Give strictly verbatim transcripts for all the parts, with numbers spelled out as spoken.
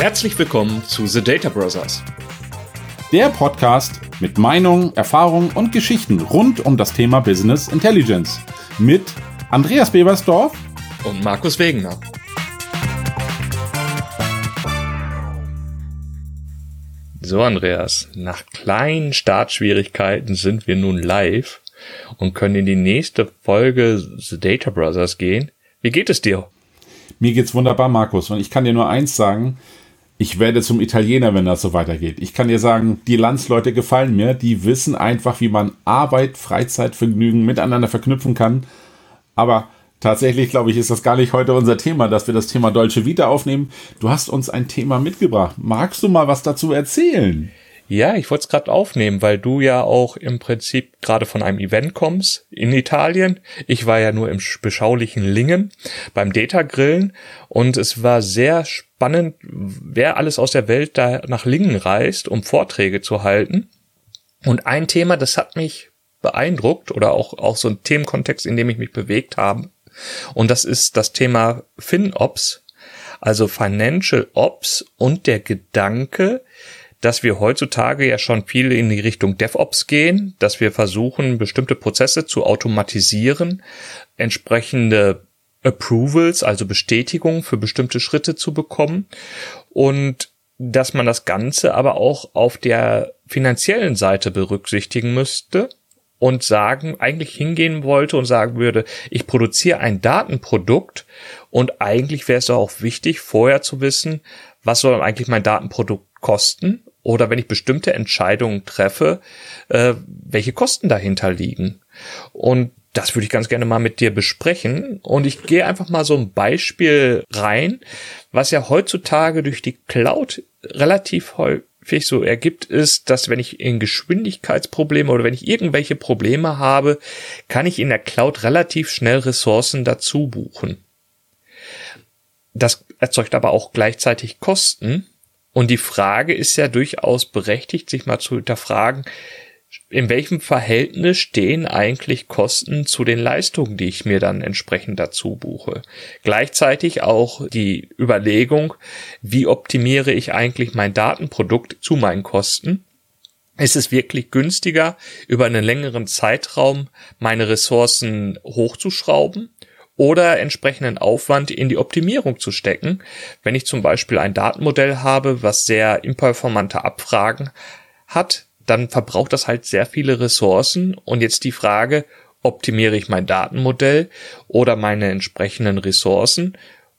Herzlich willkommen zu The Data Brothers. Der Podcast mit Meinungen, Erfahrungen und Geschichten rund um das Thema Business Intelligence. Mit Andreas Bebersdorf und Markus Wegener. So Andreas, nach kleinen Startschwierigkeiten sind wir nun live und können in die nächste Folge The Data Brothers gehen. Wie geht es dir? Mir geht's wunderbar, Markus. Und ich kann dir nur eins sagen, ich werde zum Italiener, wenn das so weitergeht. Ich kann dir sagen, die Landsleute gefallen mir. Die wissen einfach, wie man Arbeit, Freizeit, Vergnügen miteinander verknüpfen kann. Aber tatsächlich, glaube ich, ist das gar nicht heute unser Thema, dass wir das Thema Dolce Vita aufnehmen. Du hast uns ein Thema mitgebracht. Magst du mal was dazu erzählen? Ja, ich wollte es gerade aufnehmen, weil du ja auch im Prinzip gerade von einem Event kommst in Italien. Ich war ja nur im beschaulichen Lingen beim Data Grillen und es war sehr spannend, wer alles aus der Welt da nach Lingen reist, um Vorträge zu halten. Und ein Thema, das hat mich beeindruckt oder auch, auch so ein Themenkontext, in dem ich mich bewegt habe. Und das ist das Thema FinOps, also Financial Ops und der Gedanke, dass wir heutzutage ja schon viel in die Richtung DevOps gehen, dass wir versuchen, bestimmte Prozesse zu automatisieren, entsprechende Approvals, also Bestätigungen für bestimmte Schritte zu bekommen und dass man das Ganze aber auch auf der finanziellen Seite berücksichtigen müsste und sagen, eigentlich hingehen wollte und sagen würde, ich produziere ein Datenprodukt und eigentlich wäre es auch wichtig, vorher zu wissen, was soll eigentlich mein Datenprodukt kosten? Oder wenn ich bestimmte Entscheidungen treffe, äh, welche Kosten dahinter liegen. Und das würde ich ganz gerne mal mit dir besprechen. Und ich gehe einfach mal so ein Beispiel rein, was ja heutzutage durch die Cloud relativ häufig so ergibt, ist, dass wenn ich in Geschwindigkeitsprobleme oder wenn ich irgendwelche Probleme habe, kann ich in der Cloud relativ schnell Ressourcen dazu buchen. Das erzeugt aber auch gleichzeitig Kosten. Und die Frage ist ja durchaus berechtigt, sich mal zu hinterfragen, in welchem Verhältnis stehen eigentlich Kosten zu den Leistungen, die ich mir dann entsprechend dazu buche. Gleichzeitig auch die Überlegung, wie optimiere ich eigentlich mein Datenprodukt zu meinen Kosten? Ist es wirklich günstiger, über einen längeren Zeitraum meine Ressourcen hochzuschrauben? Oder entsprechenden Aufwand in die Optimierung zu stecken, wenn ich zum Beispiel ein Datenmodell habe, was sehr imperformante Abfragen hat, dann verbraucht das halt sehr viele Ressourcen. Und jetzt die Frage, optimiere ich mein Datenmodell oder meine entsprechenden Ressourcen?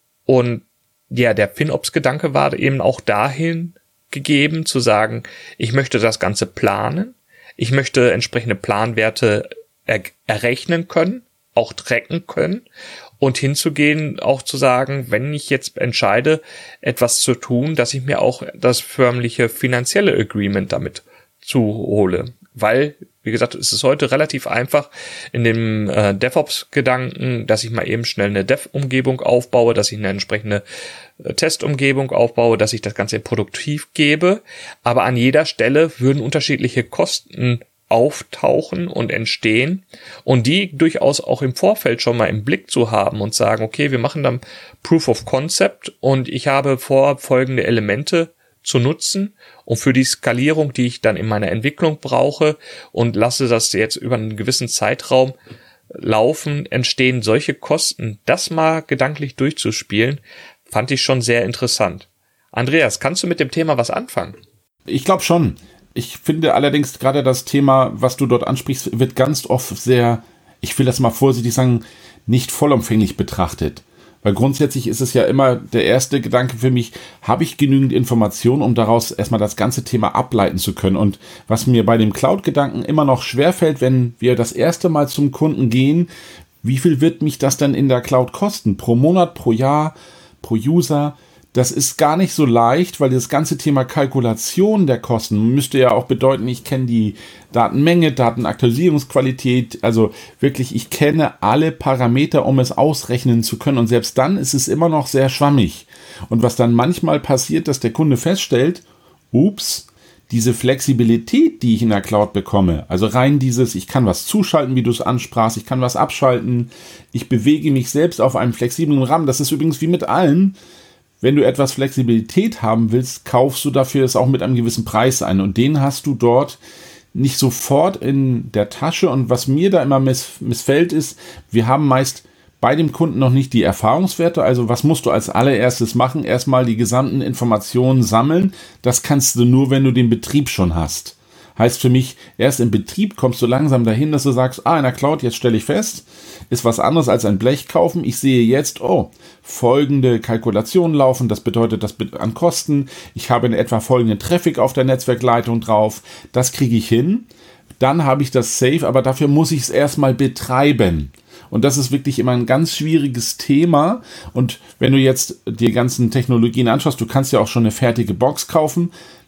Und ja, der FinOps-Gedanke war eben auch dahin gegeben, zu sagen, ich möchte das Ganze planen, ich möchte entsprechende Planwerte er- errechnen können, auch tracken können und hinzugehen, auch zu sagen, wenn ich jetzt entscheide, etwas zu tun, dass ich mir auch das förmliche finanzielle Agreement damit zuhole. Weil, wie gesagt, es ist heute relativ einfach in dem äh, DevOps-Gedanken, dass ich mal eben schnell eine Dev-Umgebung aufbaue, dass ich eine entsprechende äh, Testumgebung aufbaue, dass ich das Ganze produktiv gebe. Aber an jeder Stelle würden unterschiedliche Kosten auftauchen und entstehen und die durchaus auch im Vorfeld schon mal im Blick zu haben und sagen, okay, wir machen dann Proof of Concept und ich habe vor, folgende Elemente zu nutzen und für die Skalierung, die ich dann in meiner Entwicklung brauche und lasse das jetzt über einen gewissen Zeitraum laufen, entstehen solche Kosten. Das mal gedanklich durchzuspielen, fand ich schon sehr interessant. Andreas, kannst du mit dem Thema was anfangen? Ich glaube schon. Ich finde allerdings gerade das Thema, was du dort ansprichst, wird ganz oft sehr, ich will das mal vorsichtig sagen, nicht vollumfänglich betrachtet. Weil grundsätzlich ist es ja immer der erste Gedanke für mich, habe ich genügend Informationen, um daraus erstmal das ganze Thema ableiten zu können. Und was mir bei dem Cloud-Gedanken immer noch schwerfällt, wenn wir das erste Mal zum Kunden gehen, wie viel wird mich das denn in der Cloud kosten? Pro Monat, pro Jahr, pro User? Das ist gar nicht so leicht, weil das ganze Thema Kalkulation der Kosten müsste ja auch bedeuten, ich kenne die Datenmenge, Datenaktualisierungsqualität, also wirklich, ich kenne alle Parameter, um es ausrechnen zu können. Und selbst dann ist es immer noch sehr schwammig. Und was dann manchmal passiert, dass der Kunde feststellt, ups, diese Flexibilität, die ich in der Cloud bekomme, also rein dieses, ich kann was zuschalten, wie du es ansprachst, ich kann was abschalten, ich bewege mich selbst auf einem flexiblen Rahmen, das ist übrigens wie mit allen, wenn du etwas Flexibilität haben willst, kaufst du dafür es auch mit einem gewissen Preis ein. Und den hast du dort nicht sofort in der Tasche. Und was mir da immer miss- missfällt ist, wir haben meist bei dem Kunden noch nicht die Erfahrungswerte. Also was musst du als allererstes machen? Erstmal die gesamten Informationen sammeln. Das kannst du nur, wenn du den Betrieb schon hast. Heißt für mich, erst im Betrieb kommst du langsam dahin, dass du sagst, ah, in der Cloud, jetzt stelle ich fest, ist was anderes als ein Blech kaufen. Ich sehe jetzt, oh, folgende Kalkulationen laufen, das bedeutet das an Kosten. Ich habe in etwa folgenden Traffic auf der Netzwerkleitung drauf. Das kriege ich hin. Dann habe ich das safe, aber dafür muss ich es erstmal betreiben. Und das ist wirklich immer ein ganz schwieriges Thema. Und wenn du jetzt die ganzen Technologien anschaust, du kannst ja auch schon eine fertige Box kaufen.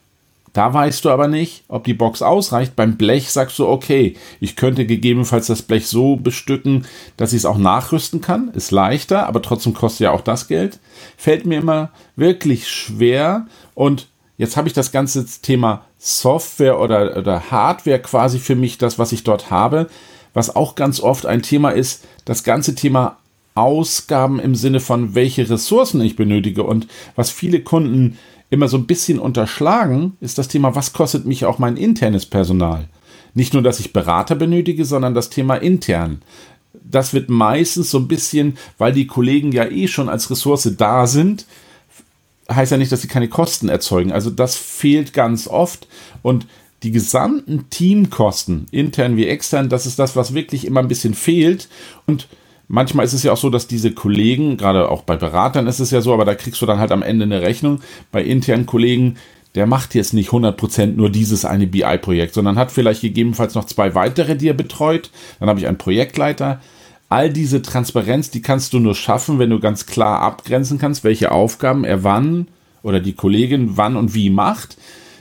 Da weißt du aber nicht, ob die Box ausreicht. Beim Blech sagst du, okay, ich könnte gegebenenfalls das Blech so bestücken, dass ich es auch nachrüsten kann. Ist leichter, aber trotzdem kostet ja auch das Geld. Fällt mir immer wirklich schwer. Und jetzt habe ich das ganze Thema Software oder, oder Hardware quasi für mich, das, was ich dort habe. Was auch ganz oft ein Thema ist, das ganze Thema Ausgaben im Sinne von, welche Ressourcen ich benötige. Und was viele Kunden immer so ein bisschen unterschlagen, ist das Thema, was kostet mich auch mein internes Personal? Nicht nur, dass ich Berater benötige, sondern das Thema intern. Das wird meistens so ein bisschen, weil die Kollegen ja eh schon als Ressource da sind, heißt ja nicht, dass sie keine Kosten erzeugen. Also das fehlt ganz oft und die gesamten Teamkosten, intern wie extern, das ist das, was wirklich immer ein bisschen fehlt. Und manchmal ist es ja auch so, dass diese Kollegen, gerade auch bei Beratern ist es ja so, aber da kriegst du dann halt am Ende eine Rechnung. Bei internen Kollegen, der macht jetzt nicht hundert Prozent nur dieses eine B I-Projekt, sondern hat vielleicht gegebenenfalls noch zwei weitere, die er betreut. Dann habe ich einen Projektleiter. All diese Transparenz, die kannst du nur schaffen, wenn du ganz klar abgrenzen kannst, welche Aufgaben er wann oder die Kollegin wann und wie macht.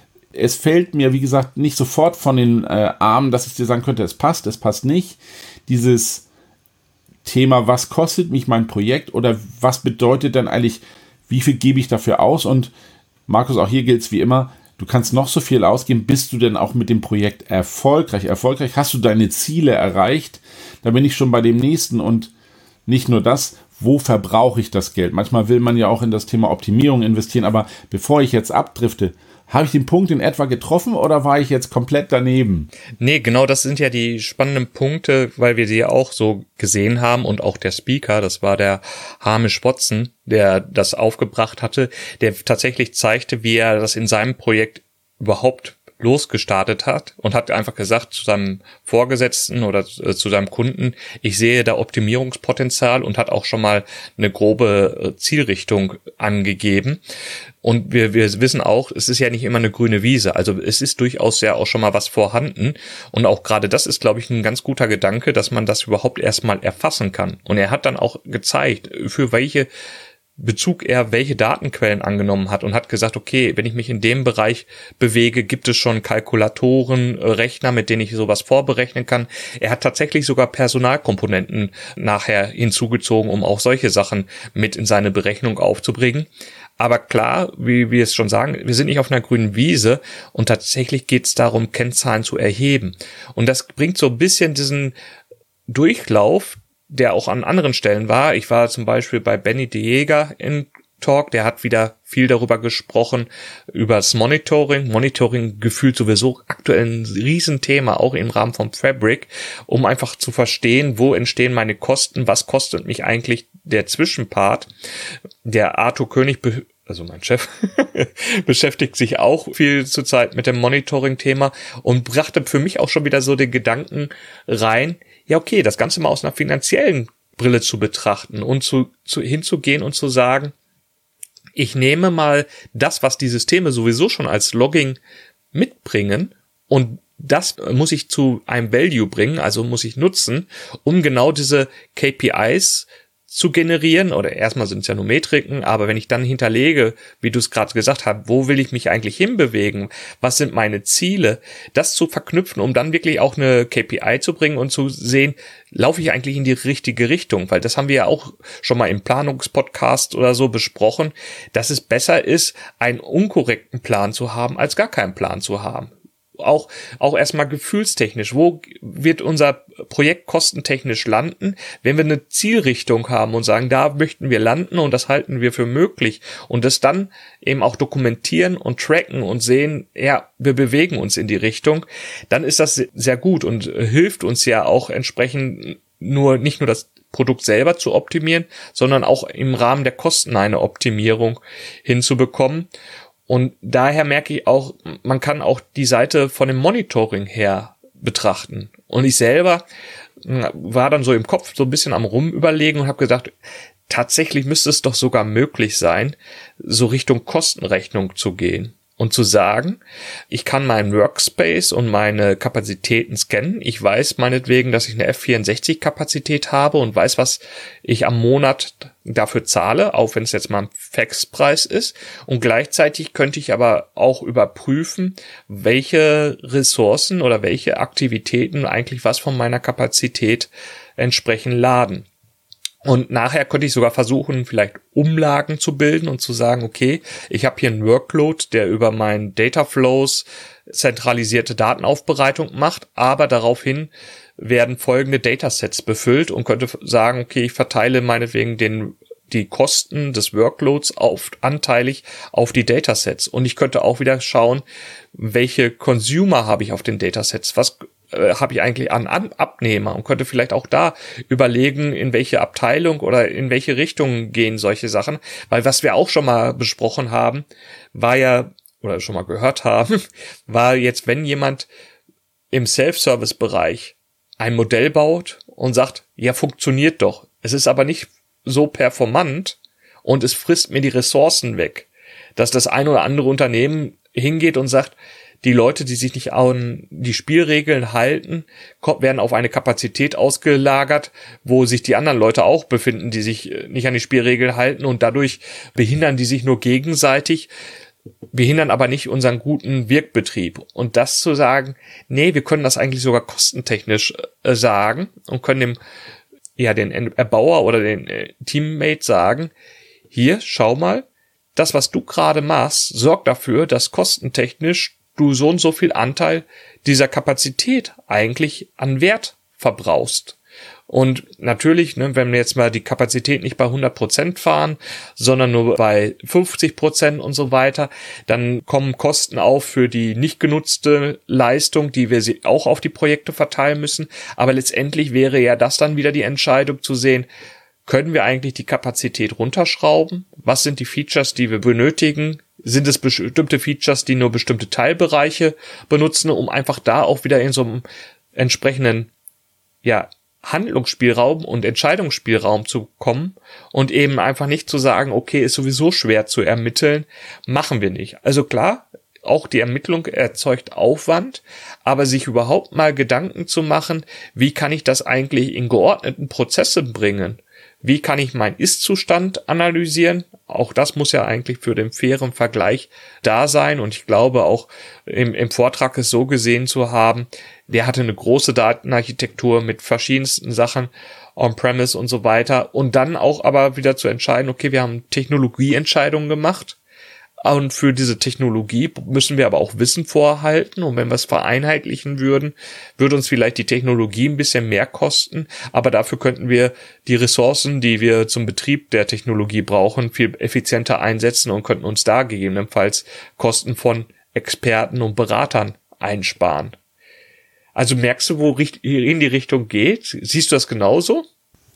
Es fällt mir, wie gesagt, nicht sofort von den äh, Armen, dass ich dir sagen könnte, es passt, es passt nicht. Dieses Thema, was kostet mich mein Projekt oder was bedeutet denn eigentlich, wie viel gebe ich dafür aus? Und Markus, auch hier gilt es wie immer, du kannst noch so viel ausgeben, bist du denn auch mit dem Projekt erfolgreich? Erfolgreich, hast du deine Ziele erreicht? Da bin ich schon bei dem nächsten und nicht nur das, wo verbrauche ich das Geld? Manchmal will man ja auch in das Thema Optimierung investieren, aber bevor ich jetzt abdrifte, habe ich den Punkt in etwa getroffen oder war ich jetzt komplett daneben? Nee, genau das sind ja die spannenden Punkte, weil wir sie ja auch so gesehen haben und auch der Speaker, das war der Hamish Watson, der das aufgebracht hatte, der tatsächlich zeigte, wie er das in seinem Projekt überhaupt losgestartet hat und hat einfach gesagt zu seinem Vorgesetzten oder zu seinem Kunden, ich sehe da Optimierungspotenzial und hat auch schon mal eine grobe Zielrichtung angegeben. Und wir, wir wissen auch, es ist ja nicht immer eine grüne Wiese. Also es ist durchaus ja auch schon mal was vorhanden. Und auch gerade das ist, glaube ich, ein ganz guter Gedanke, dass man das überhaupt erstmal erfassen kann. Und er hat dann auch gezeigt, für welche Bezug er welche Datenquellen angenommen hat und hat gesagt, okay, wenn ich mich in dem Bereich bewege, gibt es schon Kalkulatoren, Rechner, mit denen ich sowas vorberechnen kann. Er hat tatsächlich sogar Personalkomponenten nachher hinzugezogen, um auch solche Sachen mit in seine Berechnung aufzubringen. Aber klar, wie wir es schon sagen, wir sind nicht auf einer grünen Wiese und tatsächlich geht es darum, Kennzahlen zu erheben. Und das bringt so ein bisschen diesen Durchlauf, der auch an anderen Stellen war. Ich war zum Beispiel bei Benny de Jäger in Talk, der hat wieder viel darüber gesprochen, über das Monitoring. Monitoring gefühlt sowieso aktuell ein Riesenthema, auch im Rahmen von Fabric, um einfach zu verstehen, wo entstehen meine Kosten, was kostet mich eigentlich der Zwischenpart. Der Arthur König, also mein Chef, beschäftigt sich auch viel zurzeit mit dem Monitoring-Thema und brachte für mich auch schon wieder so den Gedanken rein, ja okay, das Ganze mal aus einer finanziellen Brille zu betrachten und zu, zu hinzugehen und zu sagen, ich nehme mal das, was die Systeme sowieso schon als Logging mitbringen und das muss ich zu einem Value bringen, also muss ich nutzen, um genau diese K P Is zu generieren, oder erstmal sind es ja nur Metriken, aber wenn ich dann hinterlege, wie du es gerade gesagt hast, wo will ich mich eigentlich hinbewegen, was sind meine Ziele, das zu verknüpfen, um dann wirklich auch eine K P I zu bringen und zu sehen, laufe ich eigentlich in die richtige Richtung, weil das haben wir ja auch schon mal im Planungspodcast oder so besprochen, dass es besser ist, einen unkorrekten Plan zu haben, als gar keinen Plan zu haben. auch, auch erstmal gefühlstechnisch. Wo wird unser Projekt kostentechnisch landen, wenn wir eine Zielrichtung haben und sagen, da möchten wir landen und das halten wir für möglich und das dann eben auch dokumentieren und tracken und sehen, ja, wir bewegen uns in die Richtung, dann ist das sehr gut und hilft uns ja auch entsprechend nur, nicht nur das Produkt selber zu optimieren, sondern auch im Rahmen der Kosten eine Optimierung hinzubekommen. Und daher merke ich auch, man kann auch die Seite von dem Monitoring her betrachten. Und ich selber war dann so im Kopf so ein bisschen am Rumüberlegen und habe gesagt, tatsächlich müsste es doch sogar möglich sein, so Richtung Kostenrechnung zu gehen. Und zu sagen, ich kann meinen Workspace und meine Kapazitäten scannen. Ich weiß meinetwegen, dass ich eine F vierundsechzig Kapazität habe und weiß, was ich am Monat dafür zahle, auch wenn es jetzt mal ein Fixpreis ist. Und gleichzeitig könnte ich aber auch überprüfen, welche Ressourcen oder welche Aktivitäten eigentlich was von meiner Kapazität entsprechend laden. Und nachher könnte ich sogar versuchen, vielleicht Umlagen zu bilden und zu sagen, okay, ich habe hier einen Workload, der über meinen Data Flows zentralisierte Datenaufbereitung macht, aber daraufhin werden folgende Datasets befüllt und könnte sagen, okay, ich verteile meinetwegen den die Kosten des Workloads auf, anteilig auf die Datasets. Und ich könnte auch wieder schauen, welche Consumer habe ich auf den Datasets, was habe ich eigentlich an, an Abnehmer und könnte vielleicht auch da überlegen, in welche Abteilung oder in welche Richtung gehen solche Sachen. Weil was wir auch schon mal besprochen haben, war ja, oder schon mal gehört haben, war jetzt, wenn jemand im Self-Service-Bereich ein Modell baut und sagt, ja, funktioniert doch. Es ist aber nicht so performant und es frisst mir die Ressourcen weg, dass das ein oder andere Unternehmen hingeht und sagt, die Leute, die sich nicht an die Spielregeln halten, werden auf eine Kapazität ausgelagert, wo sich die anderen Leute auch befinden, die sich nicht an die Spielregeln halten und dadurch behindern die sich nur gegenseitig, behindern aber nicht unseren guten Wirkbetrieb. Und das zu sagen, nee, wir können das eigentlich sogar kostentechnisch äh, sagen und können dem, ja, den Erbauer oder den äh, Teammate sagen, hier, schau mal, das, was du gerade machst, sorgt dafür, dass kostentechnisch du so und so viel Anteil dieser Kapazität eigentlich an Wert verbrauchst. Und natürlich, ne, wenn wir jetzt mal die Kapazität nicht bei hundert Prozent fahren, sondern nur bei fünfzig Prozent und so weiter, dann kommen Kosten auf für die nicht genutzte Leistung, die wir auch auf die Projekte verteilen müssen. Aber letztendlich wäre ja das dann wieder die Entscheidung zu sehen, können wir eigentlich die Kapazität runterschrauben? Was sind die Features, die wir benötigen? Sind es bestimmte Features, die nur bestimmte Teilbereiche benutzen, um einfach da auch wieder in so einem entsprechenden, ja, Handlungsspielraum und Entscheidungsspielraum zu kommen und eben einfach nicht zu sagen, okay, ist sowieso schwer zu ermitteln, machen wir nicht. Also klar, auch die Ermittlung erzeugt Aufwand, aber sich überhaupt mal Gedanken zu machen, wie kann ich das eigentlich in geordneten Prozesse bringen? Wie kann ich meinen Ist-Zustand analysieren? Auch das muss ja eigentlich für den fairen Vergleich da sein. Und ich glaube auch im, im Vortrag es so gesehen zu haben, der hatte eine große Datenarchitektur mit verschiedensten Sachen, On-Premise und so weiter. Und dann auch aber wieder zu entscheiden, okay, wir haben Technologieentscheidungen gemacht. Und für diese Technologie müssen wir aber auch Wissen vorhalten. Und wenn wir es vereinheitlichen würden, würde uns vielleicht die Technologie ein bisschen mehr kosten. Aber dafür könnten wir die Ressourcen, die wir zum Betrieb der Technologie brauchen, viel effizienter einsetzen und könnten uns da gegebenenfalls Kosten von Experten und Beratern einsparen. Also merkst du, wo in die Richtung geht? Siehst du das genauso?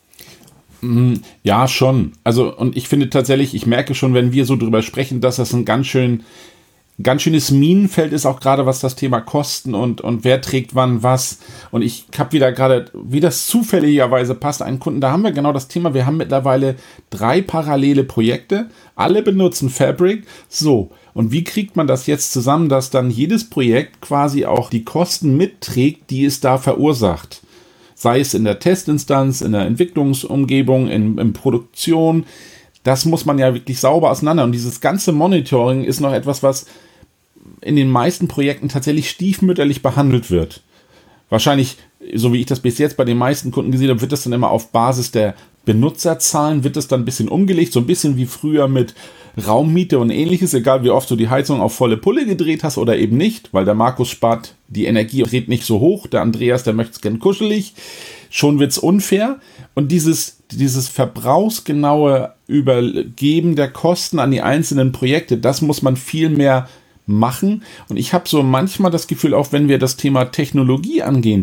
Ja, schon. Also, und ich finde tatsächlich, ich merke schon, wenn wir so drüber sprechen, dass das ein ganz schön, ganz schönes Minenfeld ist, auch gerade was das Thema Kosten und, und wer trägt wann was. Und ich habe wieder gerade, wie das zufälligerweise passt, einen Kunden, da haben wir genau das Thema. Wir haben mittlerweile drei parallele Projekte. Alle benutzen Fabric. So. Und wie kriegt man das jetzt zusammen, dass dann jedes Projekt quasi auch die Kosten mitträgt, die es da verursacht? Sei es in der Testinstanz, in der Entwicklungsumgebung, in, in Produktion. Das muss man ja wirklich sauber auseinander. Und dieses ganze Monitoring ist noch etwas, was in den meisten Projekten tatsächlich stiefmütterlich behandelt wird. Wahrscheinlich, so wie ich das bis jetzt bei den meisten Kunden gesehen habe, wird das dann immer auf Basis der Benutzerzahlen wird es dann ein bisschen umgelegt, so ein bisschen wie früher mit Raummiete und ähnliches, egal wie oft du die Heizung auf volle Pulle gedreht hast oder eben nicht, weil der Markus spart die Energie und dreht nicht so hoch, der Andreas, der möchte es gern kuschelig, schon wird's unfair. Und dieses, dieses verbrauchsgenaue Übergeben der Kosten an die einzelnen Projekte, das muss man viel mehr machen. Und ich habe so manchmal das Gefühl, auch wenn wir das Thema Technologie angehen,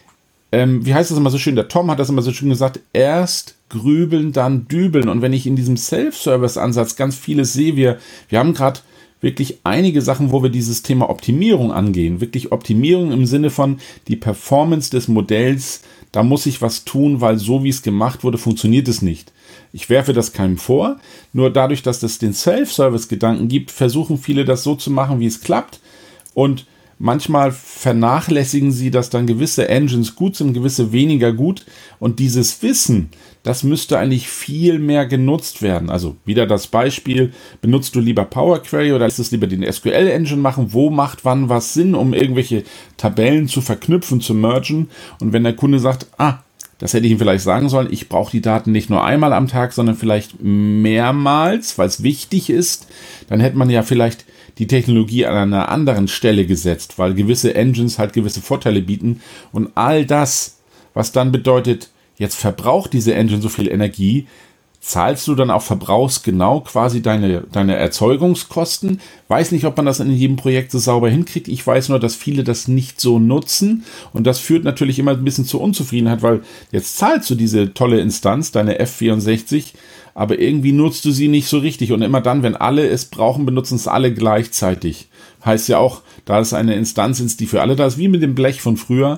ähm, wie heißt das immer so schön, der Tom hat das immer so schön gesagt, erst grübeln, dann dübeln. Und wenn ich in diesem Self-Service-Ansatz ganz vieles sehe, wir, wir haben gerade wirklich einige Sachen, wo wir dieses Thema Optimierung angehen. Wirklich Optimierung im Sinne von die Performance des Modells, da muss ich was tun, weil so wie es gemacht wurde, funktioniert es nicht. Ich werfe das keinem vor, nur dadurch, dass es den Self-Service-Gedanken gibt, versuchen viele das so zu machen, wie es klappt. Und manchmal vernachlässigen sie, dass dann gewisse Engines gut sind, gewisse weniger gut. Und dieses Wissen, das müsste eigentlich viel mehr genutzt werden. Also wieder das Beispiel, benutzt du lieber Power Query oder lässt es lieber den S Q L-Engine machen? Wo macht wann was Sinn, um irgendwelche Tabellen zu verknüpfen, zu mergen? Und wenn der Kunde sagt, ah, das hätte ich ihm vielleicht sagen sollen, ich brauche die Daten nicht nur einmal am Tag, sondern vielleicht mehrmals, weil es wichtig ist, dann hätte man ja vielleicht die Technologie an einer anderen Stelle gesetzt, weil gewisse Engines halt gewisse Vorteile bieten. Und all das, was dann bedeutet, jetzt verbraucht diese Engine so viel Energie, zahlst du dann auch verbrauchsgenau quasi deine, deine Erzeugungskosten. Weiß nicht, ob man das in jedem Projekt so sauber hinkriegt. Ich weiß nur, dass viele das nicht so nutzen. Und das führt natürlich immer ein bisschen zur Unzufriedenheit, weil jetzt zahlst du diese tolle Instanz, deine F vierundsechzig, aber irgendwie nutzt du sie nicht so richtig. Und immer dann, wenn alle es brauchen, benutzen es alle gleichzeitig. Heißt ja auch, da ist eine Instanz ist, die für alle da ist, wie mit dem Blech von früher.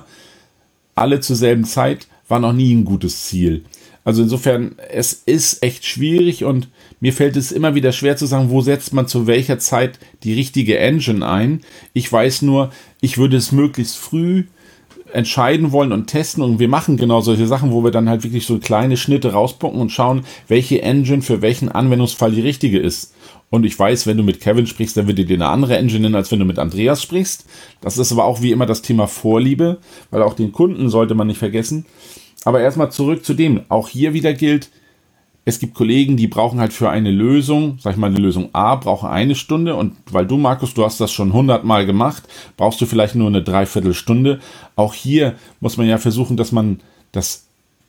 Alle zur selben Zeit war noch nie ein gutes Ziel. Also insofern, es ist echt schwierig und mir fällt es immer wieder schwer zu sagen, wo setzt man zu welcher Zeit die richtige Engine ein. Ich weiß nur, ich würde es möglichst früh entscheiden wollen und testen und wir machen genau solche Sachen, wo wir dann halt wirklich so kleine Schnitte rauspucken und schauen, welche Engine für welchen Anwendungsfall die richtige ist. Und ich weiß, wenn du mit Kevin sprichst, dann wird dir eine andere Engine nennen, als wenn du mit Andreas sprichst. Das ist aber auch wie immer das Thema Vorliebe, weil auch den Kunden sollte man nicht vergessen. Aber erstmal zurück zu dem. Auch hier wieder gilt, es gibt Kollegen, die brauchen halt für eine Lösung, sag ich mal, eine Lösung A brauche eine Stunde und weil du, Markus, du hast das schon hundertmal gemacht, brauchst du vielleicht nur eine Dreiviertelstunde. Auch hier muss man ja versuchen, dass man das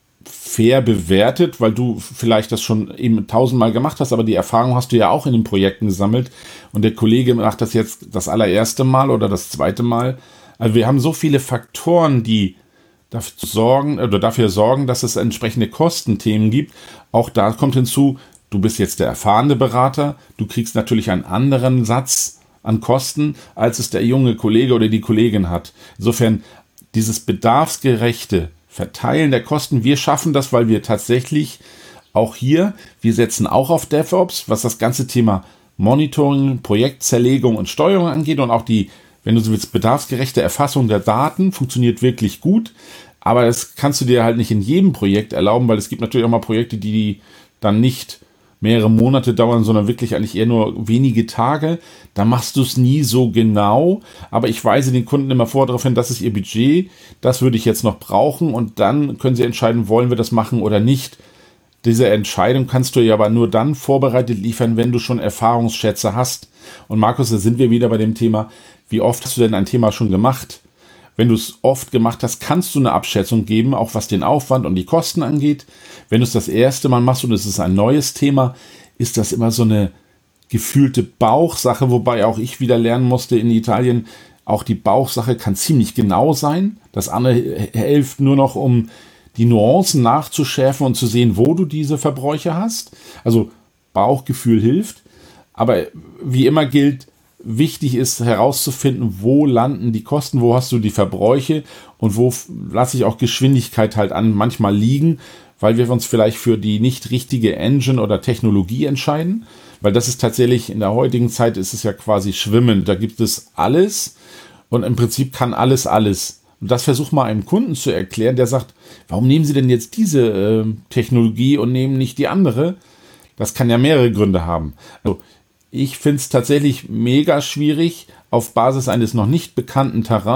fair bewertet, weil du vielleicht das schon eben tausendmal gemacht hast, aber die Erfahrung hast du ja auch in den Projekten gesammelt und der Kollege macht das jetzt das allererste Mal oder das zweite Mal. Also wir haben so viele Faktoren, die dafür sorgen, oder dafür sorgen, dass es entsprechende Kostenthemen gibt. Auch da kommt hinzu, du bist jetzt der erfahrene Berater, du kriegst natürlich einen anderen Satz an Kosten, als es der junge Kollege oder die Kollegin hat. Insofern dieses bedarfsgerechte Verteilen der Kosten, wir schaffen das, weil wir tatsächlich auch hier, wir setzen auch auf DevOps, was das ganze Thema Monitoring, Projektzerlegung und Steuerung angeht und auch die, wenn du so willst, bedarfsgerechte Erfassung der Daten funktioniert wirklich gut, aber das kannst du dir halt nicht in jedem Projekt erlauben, weil es gibt natürlich auch mal Projekte, die dann nicht mehrere Monate dauern, sondern wirklich eigentlich eher nur wenige Tage. Da machst du es nie so genau, aber ich weise den Kunden immer vor darauf hin, das ist ihr Budget, das würde ich jetzt noch brauchen und dann können sie entscheiden, wollen wir das machen oder nicht. Diese Entscheidung kannst du ja aber nur dann vorbereitet liefern, wenn du schon Erfahrungsschätze hast. Und Markus, da sind wir wieder bei dem Thema, wie oft hast du denn ein Thema schon gemacht? Wenn du es oft gemacht hast, kannst du eine Abschätzung geben, auch was den Aufwand und die Kosten angeht. Wenn du es das erste Mal machst und es ist ein neues Thema, ist das immer so eine gefühlte Bauchsache, wobei auch ich wieder lernen musste in Italien, auch die Bauchsache kann ziemlich genau sein. Das andere hilft nur noch, um die Nuancen nachzuschärfen und zu sehen, wo du diese Verbräuche hast. Also Bauchgefühl hilft. Aber wie immer gilt, wichtig ist herauszufinden, wo landen die Kosten, wo hast du die Verbräuche und wo lasse ich auch Geschwindigkeit halt an manchmal liegen, weil wir uns vielleicht für die nicht richtige Engine oder Technologie entscheiden, weil das ist tatsächlich, in der heutigen Zeit ist es ja quasi Schwimmen, da gibt es alles und im Prinzip kann alles alles. Und das versuch mal einem Kunden zu erklären, der sagt, warum nehmen Sie denn jetzt diese äh, Technologie und nehmen nicht die andere? Das kann ja mehrere Gründe haben. Also ich finde es tatsächlich mega schwierig, auf Basis eines noch nicht bekannten Terrains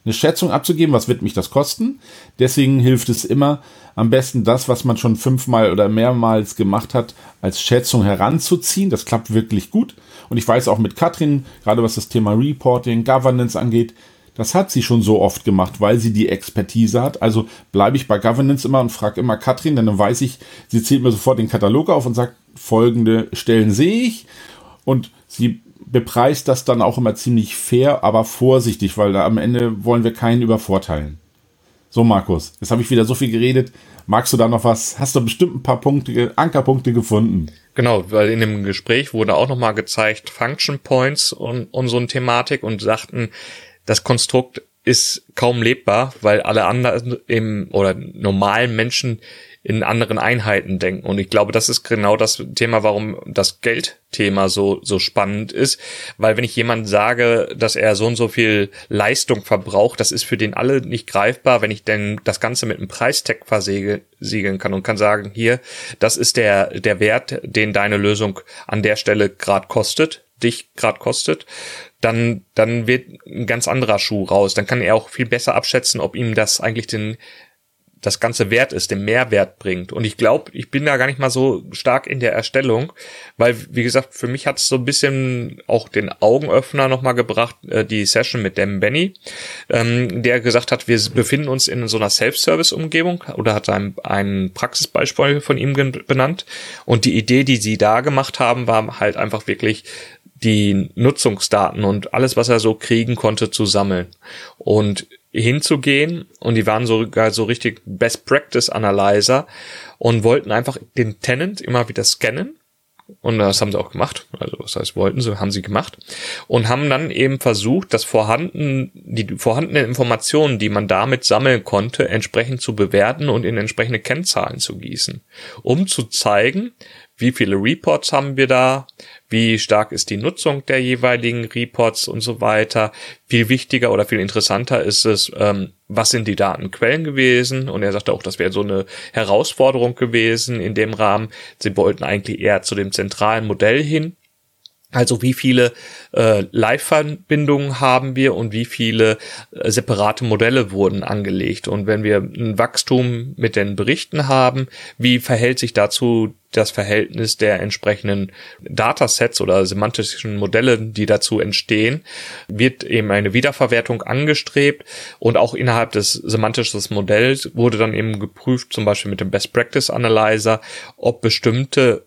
eine Schätzung abzugeben, was wird mich das kosten. Deswegen hilft es immer, am besten das, was man schon fünfmal oder mehrmals gemacht hat, als Schätzung heranzuziehen. Das klappt wirklich gut. Und ich weiß auch mit Katrin, gerade was das Thema Reporting, Governance angeht, das hat sie schon so oft gemacht, weil sie die Expertise hat. Also bleibe ich bei Governance immer und frage immer Katrin, denn dann weiß ich, sie zählt mir sofort den Katalog auf und sagt, folgende Stellen sehe ich. Und sie bepreist das dann auch immer ziemlich fair, aber vorsichtig, weil da am Ende wollen wir keinen übervorteilen. So, Markus, jetzt habe ich wieder so viel geredet. Magst du da noch was? Hast du bestimmt ein paar Punkte, Ankerpunkte gefunden? Genau, weil in dem Gespräch wurde auch nochmal gezeigt, Function Points und, und so eine Thematik und sagten, das Konstrukt ist kaum lebbar, weil alle anderen im, oder normalen Menschen in anderen Einheiten denken. Und ich glaube, das ist genau das Thema, warum das Geldthema so, so spannend ist. Weil wenn ich jemandem sage, dass er so und so viel Leistung verbraucht, das ist für den alle nicht greifbar, wenn ich denn das Ganze mit einem Preistag versiegeln kann und kann sagen, hier, das ist der, der Wert, den deine Lösung an der Stelle gerade kostet, dich gerade kostet, dann, dann wird ein ganz anderer Schuh raus. Dann kann er auch viel besser abschätzen, ob ihm das eigentlich den, das Ganze wert ist, den Mehrwert bringt. Und ich glaube, ich bin da gar nicht mal so stark in der Erstellung, weil, wie gesagt, für mich hat es so ein bisschen auch den Augenöffner nochmal gebracht, äh, die Session mit dem Benny, ähm, der gesagt hat, wir befinden uns in so einer Self-Service-Umgebung oder hat ein, ein Praxisbeispiel von ihm gen- benannt. Und die Idee, die sie da gemacht haben, war halt einfach wirklich die Nutzungsdaten und alles, was er so kriegen konnte, zu sammeln und hinzugehen. Und die waren sogar so richtig Best Practice Analyzer und wollten einfach den Tenant immer wieder scannen. Und das haben sie auch gemacht. Also was heißt wollten sie, haben sie gemacht. Und haben dann eben versucht, das vorhanden, die vorhandenen Informationen, die man damit sammeln konnte, entsprechend zu bewerten und in entsprechende Kennzahlen zu gießen. Um zu zeigen, wie viele Reports haben wir da, wie stark ist die Nutzung der jeweiligen Reports und so weiter. Viel wichtiger oder viel interessanter ist es, ähm, was sind die Datenquellen gewesen? Und er sagte auch, das wäre so eine Herausforderung gewesen in dem Rahmen. Sie wollten eigentlich eher zu dem zentralen Modell hin. Also wie viele äh, Live-Verbindungen haben wir und wie viele äh, separate Modelle wurden angelegt. Und wenn wir ein Wachstum mit den Berichten haben, wie verhält sich dazu das Verhältnis der entsprechenden Datasets oder semantischen Modelle, die dazu entstehen, wird eben eine Wiederverwertung angestrebt und auch innerhalb des semantischen Modells wurde dann eben geprüft, zum Beispiel mit dem Best Practice Analyzer, ob bestimmte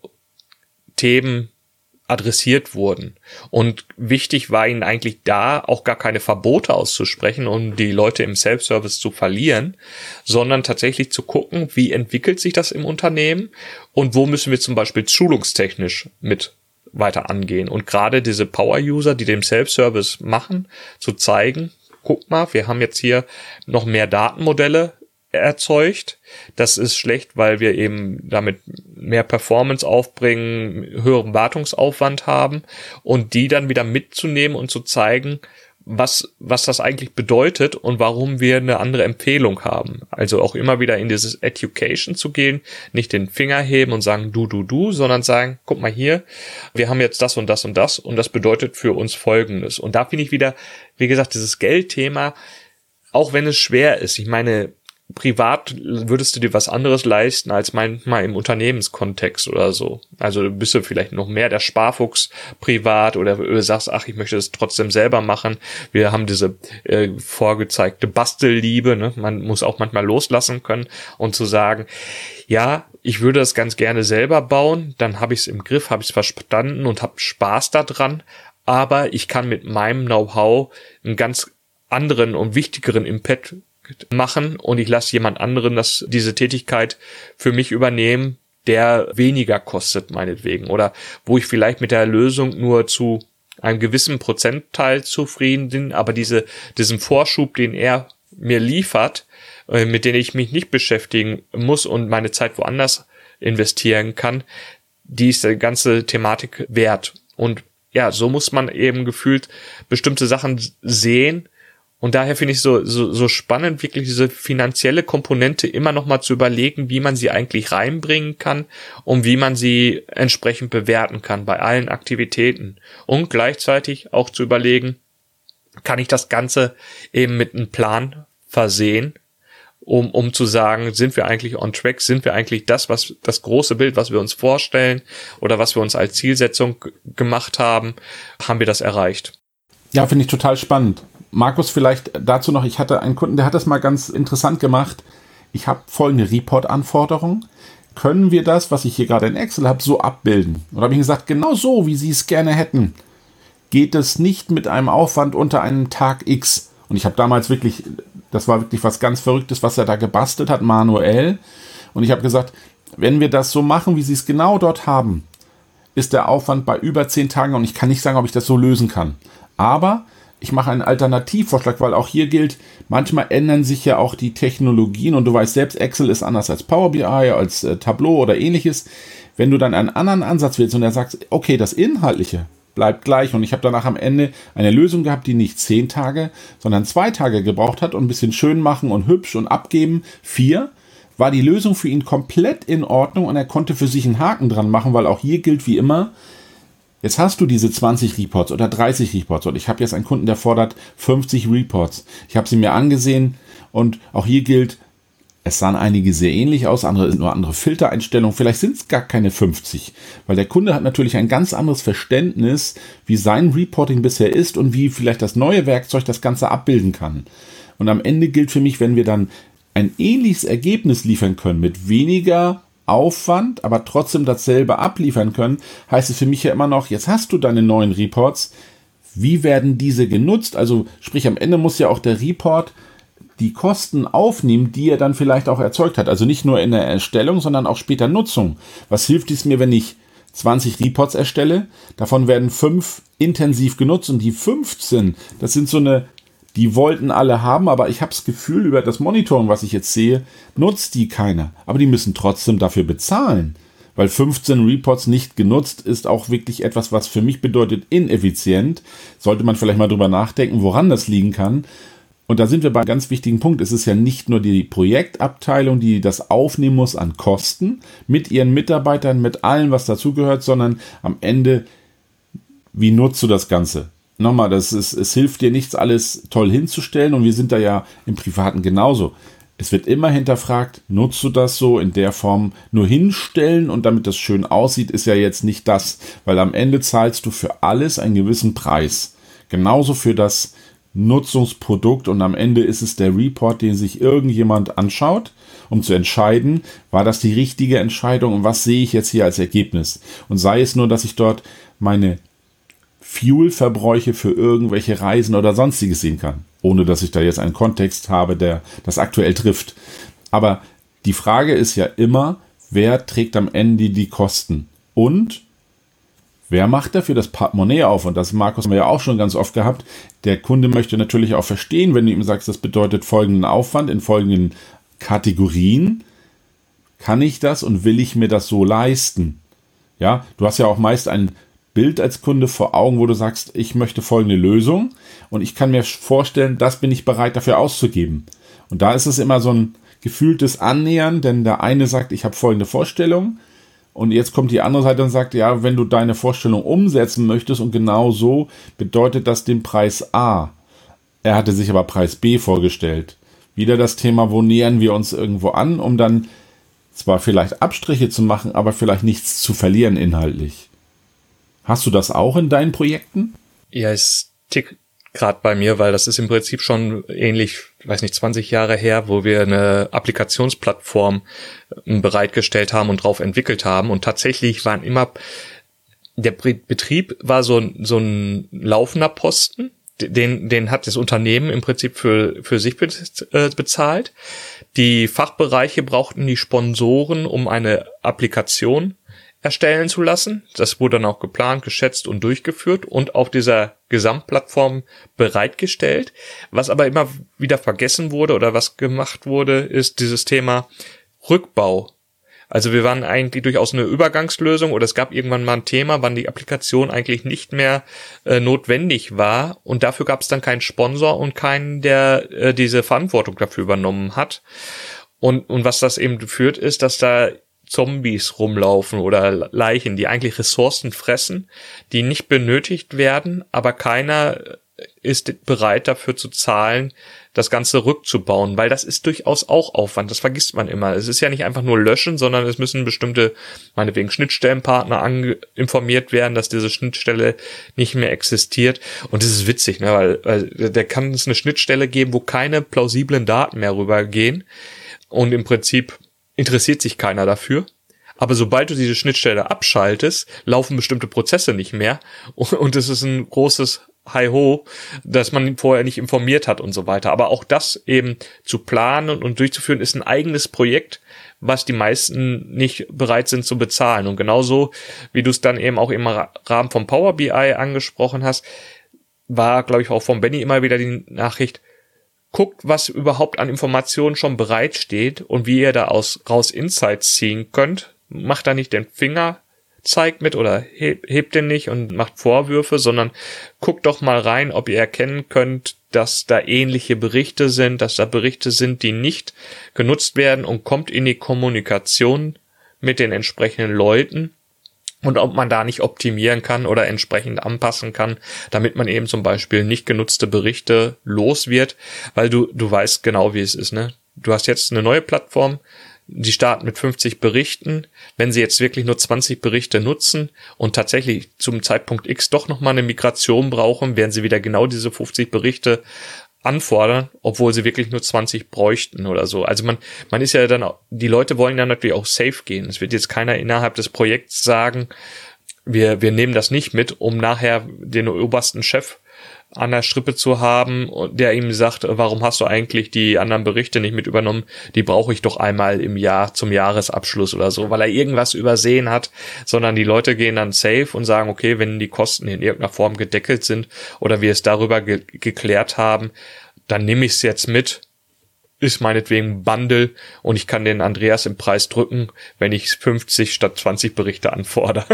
Themen adressiert wurden. Und wichtig war ihnen eigentlich da auch gar keine Verbote auszusprechen, um die Leute im Self-Service zu verlieren, sondern tatsächlich zu gucken, wie entwickelt sich das im Unternehmen und wo müssen wir zum Beispiel schulungstechnisch mit weiter angehen. Und gerade diese Power-User, die den Self-Service machen, zu zeigen, guck mal, wir haben jetzt hier noch mehr Datenmodelle erzeugt. Das ist schlecht, weil wir eben damit mehr Performance aufbringen, höheren Wartungsaufwand haben und die dann wieder mitzunehmen und zu zeigen, was was das eigentlich bedeutet und warum wir eine andere Empfehlung haben. Also auch immer wieder in dieses Education zu gehen, nicht den Finger heben und sagen du, du, du, sondern sagen, guck mal hier, wir haben jetzt das und das und das und das bedeutet für uns Folgendes. Und da finde ich wieder, wie gesagt, dieses Geldthema, auch wenn es schwer ist, ich meine, privat würdest du dir was anderes leisten als manchmal im Unternehmenskontext oder so. Also bist du vielleicht noch mehr der Sparfuchs privat oder du sagst, ach, ich möchte das trotzdem selber machen. Wir haben diese äh, vorgezeigte Bastelliebe, ne? Man muss auch manchmal loslassen können und zu sagen, ja, ich würde das ganz gerne selber bauen, dann habe ich es im Griff, habe ich es verstanden und habe Spaß daran, aber ich kann mit meinem Know-how einen ganz anderen und wichtigeren Impact machen und ich lasse jemand anderen das, diese Tätigkeit für mich übernehmen, der weniger kostet meinetwegen oder wo ich vielleicht mit der Lösung nur zu einem gewissen Prozentteil zufrieden bin, aber diese diesen Vorschub, den er mir liefert, äh, mit dem ich mich nicht beschäftigen muss und meine Zeit woanders investieren kann, die ist die ganze Thematik wert. Und ja, so muss man eben gefühlt bestimmte Sachen sehen. Und daher finde ich so, so, so spannend, wirklich diese finanzielle Komponente immer noch mal zu überlegen, wie man sie eigentlich reinbringen kann und wie man sie entsprechend bewerten kann bei allen Aktivitäten. Und gleichzeitig auch zu überlegen, kann ich das Ganze eben mit einem Plan versehen, um um zu sagen, sind wir eigentlich on track, sind wir eigentlich das, was das große Bild, was wir uns vorstellen oder was wir uns als Zielsetzung g- gemacht haben, haben wir das erreicht? Ja, finde ich total spannend. Markus, vielleicht dazu noch, ich hatte einen Kunden, der hat das mal ganz interessant gemacht. Ich habe folgende Report-Anforderung. Können wir das, was ich hier gerade in Excel habe, so abbilden? Und da habe ich gesagt, genau so, wie Sie es gerne hätten. Geht es nicht mit einem Aufwand unter einem Tag X? Und ich habe damals wirklich, das war wirklich was ganz Verrücktes, was er da gebastelt hat, manuell. Und ich habe gesagt, wenn wir das so machen, wie Sie es genau dort haben, ist der Aufwand bei über zehn Tagen und ich kann nicht sagen, ob ich das so lösen kann. Aber ich mache einen Alternativvorschlag, weil auch hier gilt, manchmal ändern sich ja auch die Technologien und du weißt selbst, Excel ist anders als Power B I, als äh, Tableau oder ähnliches. Wenn du dann einen anderen Ansatz willst und er sagt, okay, das Inhaltliche bleibt gleich und ich habe danach am Ende eine Lösung gehabt, die nicht zehn Tage, sondern zwei Tage gebraucht hat und ein bisschen schön machen und hübsch und abgeben, vier, war die Lösung für ihn komplett in Ordnung und er konnte für sich einen Haken dran machen, weil auch hier gilt wie immer, jetzt hast du diese zwanzig Reports oder dreißig Reports und ich habe jetzt einen Kunden, der fordert fünfzig Reports. Ich habe sie mir angesehen und auch hier gilt, es sahen einige sehr ähnlich aus, andere sind nur andere Filtereinstellungen. Vielleicht sind es gar keine fünfzig, weil der Kunde hat natürlich ein ganz anderes Verständnis, wie sein Reporting bisher ist und wie vielleicht das neue Werkzeug das Ganze abbilden kann. Und am Ende gilt für mich, wenn wir dann ein ähnliches Ergebnis liefern können mit weniger Aufwand, aber trotzdem dasselbe abliefern können, heißt es für mich ja immer noch, jetzt hast du deine neuen Reports, wie werden diese genutzt? Also sprich, am Ende muss ja auch der Report die Kosten aufnehmen, die er dann vielleicht auch erzeugt hat. Also nicht nur in der Erstellung, sondern auch später Nutzung. Was hilft es mir, wenn ich zwanzig Reports erstelle? Davon werden fünf intensiv genutzt und die fünfzehn, das sind so eine, die wollten alle haben, aber ich habe das Gefühl, über das Monitoring, was ich jetzt sehe, nutzt die keiner. Aber die müssen trotzdem dafür bezahlen. Weil fünfzehn Reports nicht genutzt ist auch wirklich etwas, was für mich bedeutet ineffizient. Sollte man vielleicht mal drüber nachdenken, woran das liegen kann. Und da sind wir bei einem ganz wichtigen Punkt. Es ist ja nicht nur die Projektabteilung, die das aufnehmen muss an Kosten, mit ihren Mitarbeitern, mit allem, was dazugehört, sondern am Ende, wie nutzt du das Ganze? Nochmal, das ist, es hilft dir nichts, alles toll hinzustellen und wir sind da ja im Privaten genauso. Es wird immer hinterfragt, nutzt du das so in der Form? Nur hinstellen und damit das schön aussieht, ist ja jetzt nicht das, weil am Ende zahlst du für alles einen gewissen Preis. Genauso für das Nutzungsprodukt und am Ende ist es der Report, den sich irgendjemand anschaut, um zu entscheiden, war das die richtige Entscheidung und was sehe ich jetzt hier als Ergebnis. Und sei es nur, dass ich dort meine Fuel-Verbräuche für irgendwelche Reisen oder sonstiges sehen kann, ohne dass ich da jetzt einen Kontext habe, der das aktuell trifft. Aber die Frage ist ja immer, wer trägt am Ende die Kosten und wer macht dafür das Portemonnaie auf? Und das, Markus, haben wir ja auch schon ganz oft gehabt. Der Kunde möchte natürlich auch verstehen, wenn du ihm sagst, das bedeutet folgenden Aufwand in folgenden Kategorien. Kann ich das und will ich mir das so leisten? Ja, du hast ja auch meist ein Bild als Kunde vor Augen, wo du sagst, ich möchte folgende Lösung und ich kann mir vorstellen, das bin ich bereit dafür auszugeben. Und da ist es immer so ein gefühltes Annähern, denn der eine sagt, ich habe folgende Vorstellung. Und jetzt kommt die andere Seite und sagt, ja, wenn du deine Vorstellung umsetzen möchtest und genau so, bedeutet das den Preis A. Er hatte sich aber Preis B vorgestellt. Wieder das Thema, wo nähern wir uns irgendwo an, um dann zwar vielleicht Abstriche zu machen, aber vielleicht nichts zu verlieren inhaltlich. Hast du das auch in deinen Projekten? Ja, es tickt gerade bei mir, weil das ist im Prinzip schon ähnlich, weiß nicht, zwanzig Jahre her, wo wir eine Applikationsplattform bereitgestellt haben und drauf entwickelt haben. Und tatsächlich waren immer, der Betrieb war so, so ein laufender Posten, den, den hat das Unternehmen im Prinzip für, für sich bezahlt. Die Fachbereiche brauchten die Sponsoren, um eine Applikation erstellen zu lassen. Das wurde dann auch geplant, geschätzt und durchgeführt und auf dieser Gesamtplattform bereitgestellt. Was aber immer wieder vergessen wurde oder was gemacht wurde, ist dieses Thema Rückbau. Also wir waren eigentlich durchaus eine Übergangslösung oder es gab irgendwann mal ein Thema, wann die Applikation eigentlich nicht mehr äh, notwendig war und dafür gab es dann keinen Sponsor und keinen, der äh, diese Verantwortung dafür übernommen hat. Und, und was das eben führt, ist, dass da Zombies rumlaufen oder Leichen, die eigentlich Ressourcen fressen, die nicht benötigt werden, aber keiner ist bereit dafür zu zahlen, das Ganze rückzubauen, weil das ist durchaus auch Aufwand, das vergisst man immer. Es ist ja nicht einfach nur löschen, sondern es müssen bestimmte, meinetwegen Schnittstellenpartner ange- informiert werden, dass diese Schnittstelle nicht mehr existiert. Und das ist witzig, ne, weil, weil da kann es eine Schnittstelle geben, wo keine plausiblen Daten mehr rübergehen und im Prinzip interessiert sich keiner dafür. Aber sobald du diese Schnittstelle abschaltest, laufen bestimmte Prozesse nicht mehr und es ist ein großes Hi-Ho, dass man vorher nicht informiert hat und so weiter. Aber auch das eben zu planen und durchzuführen, ist ein eigenes Projekt, was die meisten nicht bereit sind zu bezahlen. Und genauso, wie du es dann eben auch im Rahmen von Power B I angesprochen hast, war, glaube ich, auch von Benny immer wieder die Nachricht, guckt, was überhaupt an Informationen schon bereitsteht und wie ihr da aus, raus Insights ziehen könnt. Macht da nicht den Finger zeigt mit oder hebt, hebt den nicht und macht Vorwürfe, sondern guckt doch mal rein, ob ihr erkennen könnt, dass da ähnliche Berichte sind, dass da Berichte sind, die nicht genutzt werden, und kommt in die Kommunikation mit den entsprechenden Leuten und ob man da nicht optimieren kann oder entsprechend anpassen kann, damit man eben zum Beispiel nicht genutzte Berichte los wird, weil du, du weißt genau, wie es ist, ne? Du hast jetzt eine neue Plattform, die starten mit fünfzig Berichten. Wenn sie jetzt wirklich nur zwanzig Berichte nutzen und tatsächlich zum Zeitpunkt X doch nochmal eine Migration brauchen, werden sie wieder genau diese fünfzig Berichte anfordern, obwohl sie wirklich nur zwanzig bräuchten oder so. Also man, man ist ja dann, die Leute wollen ja natürlich auch safe gehen. Es wird jetzt keiner innerhalb des Projekts sagen, wir, wir nehmen das nicht mit, um nachher den obersten Chef an der Strippe zu haben, der ihm sagt, warum hast du eigentlich die anderen Berichte nicht mit übernommen? Die brauche ich doch einmal im Jahr zum Jahresabschluss oder so, weil er irgendwas übersehen hat, sondern die Leute gehen dann safe und sagen, okay, wenn die Kosten in irgendeiner Form gedeckelt sind oder wir es darüber ge- geklärt haben, dann nehme ich es jetzt mit, ist meinetwegen Bundle und ich kann den Andreas im Preis drücken, wenn ich fünfzig statt zwanzig Berichte anfordere.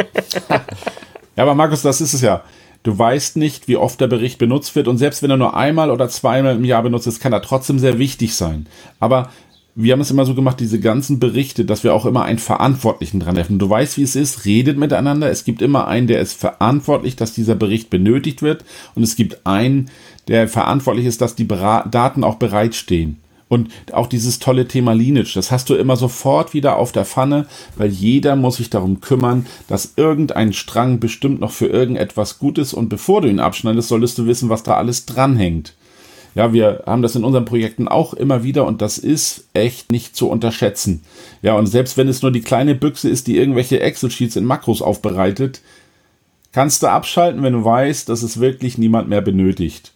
Ja, aber Markus, das ist es ja. Du weißt nicht, wie oft der Bericht benutzt wird, und selbst wenn er nur einmal oder zweimal im Jahr benutzt ist, kann er trotzdem sehr wichtig sein. Aber wir haben es immer so gemacht, diese ganzen Berichte, dass wir auch immer einen Verantwortlichen dran helfen. Du weißt, wie es ist, redet miteinander. Es gibt immer einen, der ist verantwortlich, dass dieser Bericht benötigt wird, und es gibt einen, der verantwortlich ist, dass die Bera- Daten auch bereitstehen. Und auch dieses tolle Thema Lineage, das hast du immer sofort wieder auf der Pfanne, weil jeder muss sich darum kümmern, dass irgendein Strang bestimmt noch für irgendetwas gut ist, und bevor du ihn abschneidest, solltest du wissen, was da alles dranhängt. Ja, wir haben das in unseren Projekten auch immer wieder, und das ist echt nicht zu unterschätzen. Ja, und selbst wenn es nur die kleine Büchse ist, die irgendwelche Excel-Sheets in Makros aufbereitet, kannst du abschalten, wenn du weißt, dass es wirklich niemand mehr benötigt.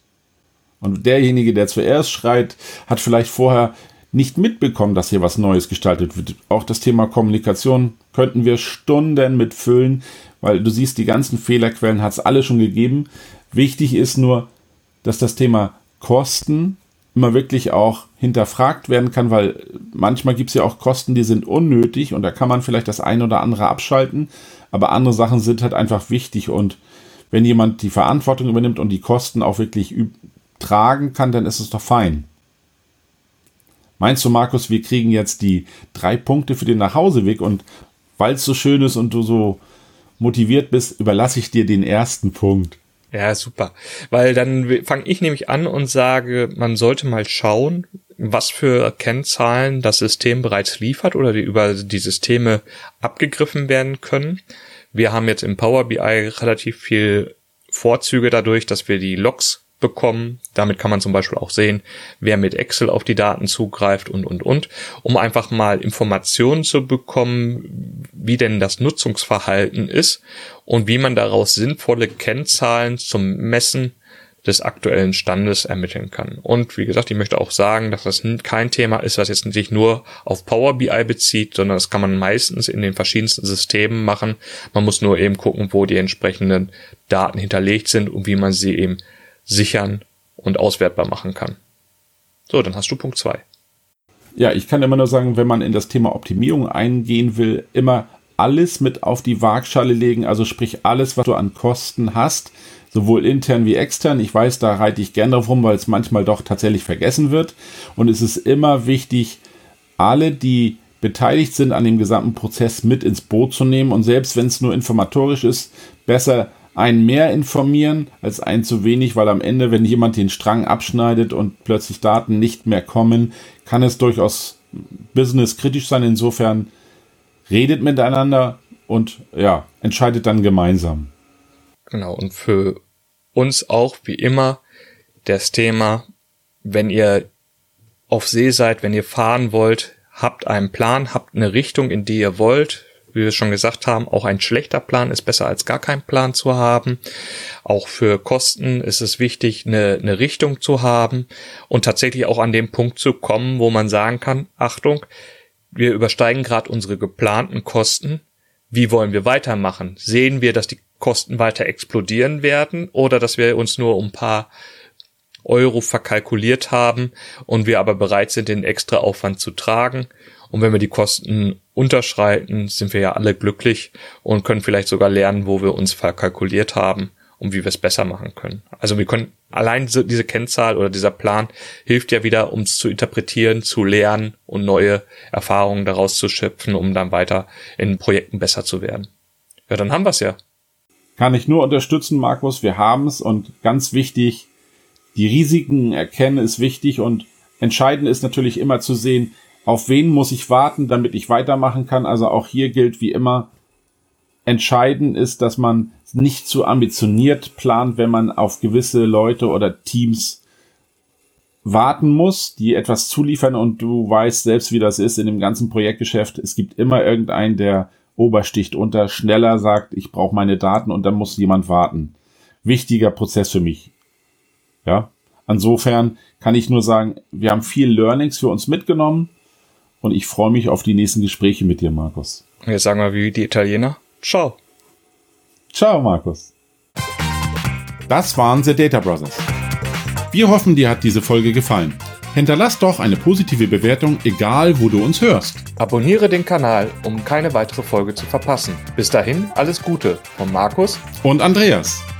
Und derjenige, der zuerst schreit, hat vielleicht vorher nicht mitbekommen, dass hier was Neues gestaltet wird. Auch das Thema Kommunikation könnten wir Stunden mitfüllen, weil du siehst, die ganzen Fehlerquellen hat es alle schon gegeben. Wichtig ist nur, dass das Thema Kosten immer wirklich auch hinterfragt werden kann, weil manchmal gibt es ja auch Kosten, die sind unnötig, und da kann man vielleicht das eine oder andere abschalten, aber andere Sachen sind halt einfach wichtig, und wenn jemand die Verantwortung übernimmt und die Kosten auch wirklich übt, tragen kann, dann ist es doch fein. Meinst du, Markus, wir kriegen jetzt die drei Punkte für den Nachhauseweg, und weil es so schön ist und du so motiviert bist, überlasse ich dir den ersten Punkt. Ja, super. Weil dann fange ich nämlich an und sage, man sollte mal schauen, was für Kennzahlen das System bereits liefert oder die über die Systeme abgegriffen werden können. Wir haben jetzt im Power B I relativ viel Vorzüge dadurch, dass wir die Logs bekommen. Damit kann man zum Beispiel auch sehen, wer mit Excel auf die Daten zugreift und, und, und, um einfach mal Informationen zu bekommen, wie denn das Nutzungsverhalten ist und wie man daraus sinnvolle Kennzahlen zum Messen des aktuellen Standes ermitteln kann. Und wie gesagt, ich möchte auch sagen, dass das kein Thema ist, was jetzt nicht nur auf Power B I bezieht, sondern das kann man meistens in den verschiedensten Systemen machen. Man muss nur eben gucken, wo die entsprechenden Daten hinterlegt sind und wie man sie eben sichern und auswertbar machen kann. So, dann hast du Punkt zwei. Ja, ich kann immer nur sagen, wenn man in das Thema Optimierung eingehen will, immer alles mit auf die Waagschale legen, also sprich alles, was du an Kosten hast, sowohl intern wie extern. Ich weiß, da reite ich gerne drauf rum, weil es manchmal doch tatsächlich vergessen wird. Und es ist immer wichtig, alle, die beteiligt sind an dem gesamten Prozess, mit ins Boot zu nehmen. Und selbst wenn es nur informatorisch ist, besser einen mehr informieren als einen zu wenig, weil am Ende, wenn jemand den Strang abschneidet und plötzlich Daten nicht mehr kommen, kann es durchaus businesskritisch sein. Insofern redet miteinander und ja, entscheidet dann gemeinsam. Genau, und für uns auch wie immer das Thema, wenn ihr auf See seid, wenn ihr fahren wollt, habt einen Plan, habt eine Richtung, in die ihr wollt. Wie wir schon gesagt haben, auch ein schlechter Plan ist besser als gar keinen Plan zu haben. Auch für Kosten ist es wichtig, eine, eine Richtung zu haben und tatsächlich auch an den Punkt zu kommen, wo man sagen kann, Achtung, wir übersteigen gerade unsere geplanten Kosten. Wie wollen wir weitermachen? Sehen wir, dass die Kosten weiter explodieren werden oder dass wir uns nur um ein paar Euro verkalkuliert haben und wir aber bereit sind, den extra Aufwand zu tragen? Und wenn wir die Kosten unterschreiten, sind wir ja alle glücklich und können vielleicht sogar lernen, wo wir uns verkalkuliert haben und wie wir es besser machen können. Also wir können allein diese Kennzahl oder dieser Plan hilft ja wieder, um es zu interpretieren, zu lernen und neue Erfahrungen daraus zu schöpfen, um dann weiter in Projekten besser zu werden. Ja, dann haben wir es ja. Kann ich nur unterstützen, Markus. Wir haben es und ganz wichtig, die Risiken erkennen ist wichtig und entscheidend ist natürlich immer zu sehen, auf wen muss ich warten, damit ich weitermachen kann. Also auch hier gilt wie immer, entscheidend ist, dass man nicht zu ambitioniert plant, wenn man auf gewisse Leute oder Teams warten muss, die etwas zuliefern und du weißt selbst, wie das ist in dem ganzen Projektgeschäft. Es gibt immer irgendeinen, der obersticht unter, schneller sagt, ich brauche meine Daten und dann muss jemand warten. Wichtiger Prozess für mich. Ja, insofern kann ich nur sagen, wir haben viel Learnings für uns mitgenommen. Und ich freue mich auf die nächsten Gespräche mit dir, Markus. Und jetzt sagen wir wie die Italiener. Ciao. Ciao, Markus. Das waren The Data Brothers. Wir hoffen, dir hat diese Folge gefallen. Hinterlass doch eine positive Bewertung, egal wo du uns hörst. Abonniere den Kanal, um keine weitere Folge zu verpassen. Bis dahin, alles Gute von Markus und Andreas.